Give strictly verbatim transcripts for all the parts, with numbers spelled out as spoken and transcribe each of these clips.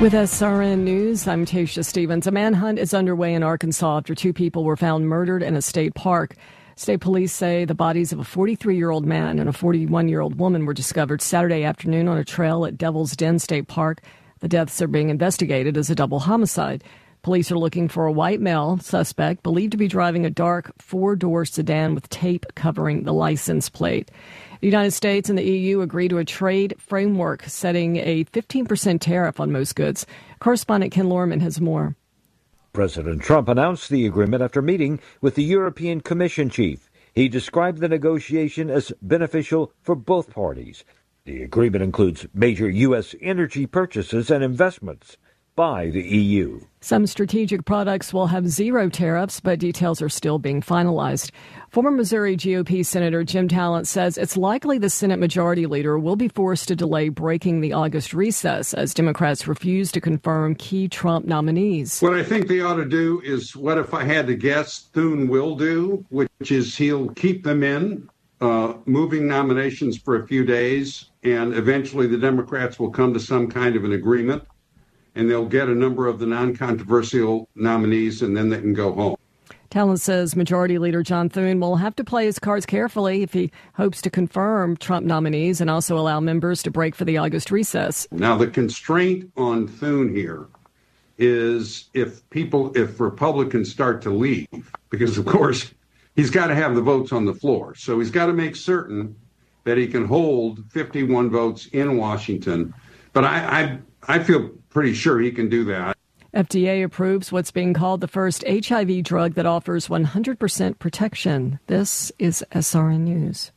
With S R N News, I'm Tasha Stevens. A manhunt is underway in Arkansas after two people were found murdered in a state park. State police say the bodies of a forty-three-year-old man and a forty-one-year-old woman were discovered Saturday afternoon on a trail at Devil's Den State Park. The deaths are being investigated as a double homicide. Police are looking for a white male suspect believed to be driving a dark four-door sedan with tape covering the license plate. The United States and the E U agree to a trade framework setting a fifteen percent tariff on most goods. Correspondent Ken Lorman has more. President Trump announced the agreement after meeting with the European Commission chief. He described the negotiation as beneficial for both parties. The agreement includes major U S energy purchases and investments by the E U. Some strategic products will have zero tariffs, but details are still being finalized. Former Missouri G O P Senator Jim Talent says it's likely the Senate Majority Leader will be forced to delay breaking the August recess as Democrats refuse to confirm key Trump nominees. What I think they ought to do is what if I had to guess Thune will do, which is he'll keep them in, uh, moving nominations for a few days, and eventually the Democrats will come to some kind of an agreement. And they'll get a number of the non-controversial nominees, and then they can go home. Talent says Majority Leader John Thune will have to play his cards carefully if he hopes to confirm Trump nominees and also allow members to break for the August recess. Now, the constraint on Thune here is if people, if Republicans start to leave, because, of course, he's got to have the votes on the floor. So he's got to make certain that he can hold fifty-one votes in Washington. But I, I, I feel pretty sure he can do that. F D A approves what's being called the first H I V drug that offers one hundred percent protection. This is S R N News.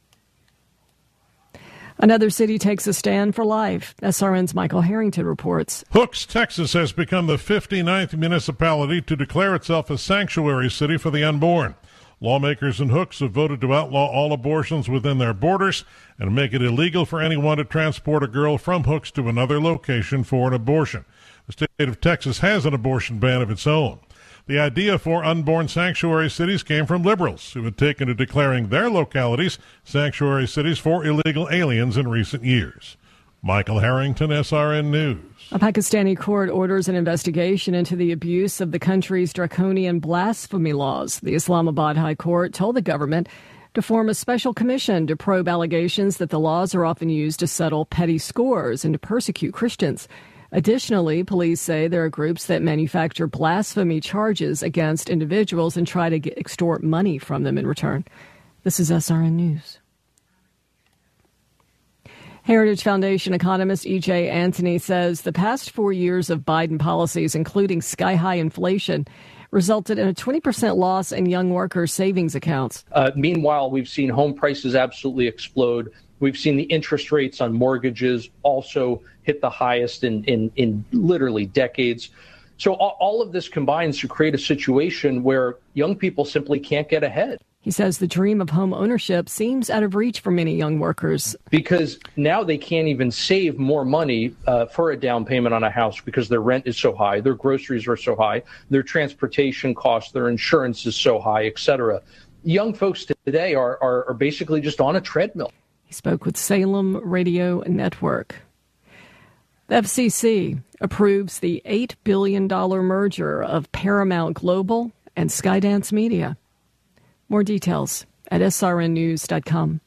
Another city takes a stand for life. S R N's Michael Harrington reports. Hooks, Texas has become the fifty-ninth municipality to declare itself a sanctuary city for the unborn. Lawmakers in Hooks have voted to outlaw all abortions within their borders and make it illegal for anyone to transport a girl from Hooks to another location for an abortion. The state of Texas has an abortion ban of its own. The idea for unborn sanctuary cities came from liberals who had taken to declaring their localities sanctuary cities for illegal aliens in recent years. Michael Harrington, S R N News. A Pakistani court orders an investigation into the abuse of the country's draconian blasphemy laws. The Islamabad High Court told the government to form a special commission to probe allegations that the laws are often used to settle petty scores and to persecute Christians. Additionally, police say there are groups that manufacture blasphemy charges against individuals and try to get, extort money from them in return. This is S R N News. Heritage Foundation economist E J Antony says the past four years of Biden policies, including sky-high inflation, resulted in a twenty percent loss in young workers' savings accounts. Uh, meanwhile, we've seen home prices absolutely explode. We've seen the interest rates on mortgages also hit the highest in, in, in literally decades. So all, all of this combines to create a situation where young people simply can't get ahead. He says the dream of home ownership seems out of reach for many young workers. Because now they can't even save more money uh, for a down payment on a house because their rent is so high, their groceries are so high, their transportation costs, their insurance is so high, et cetera. Young folks today are, are, are basically just on a treadmill. He spoke with Salem Radio Network. The F C C approves the eight billion dollars merger of Paramount Global and Skydance Media. More details at S R N news dot com.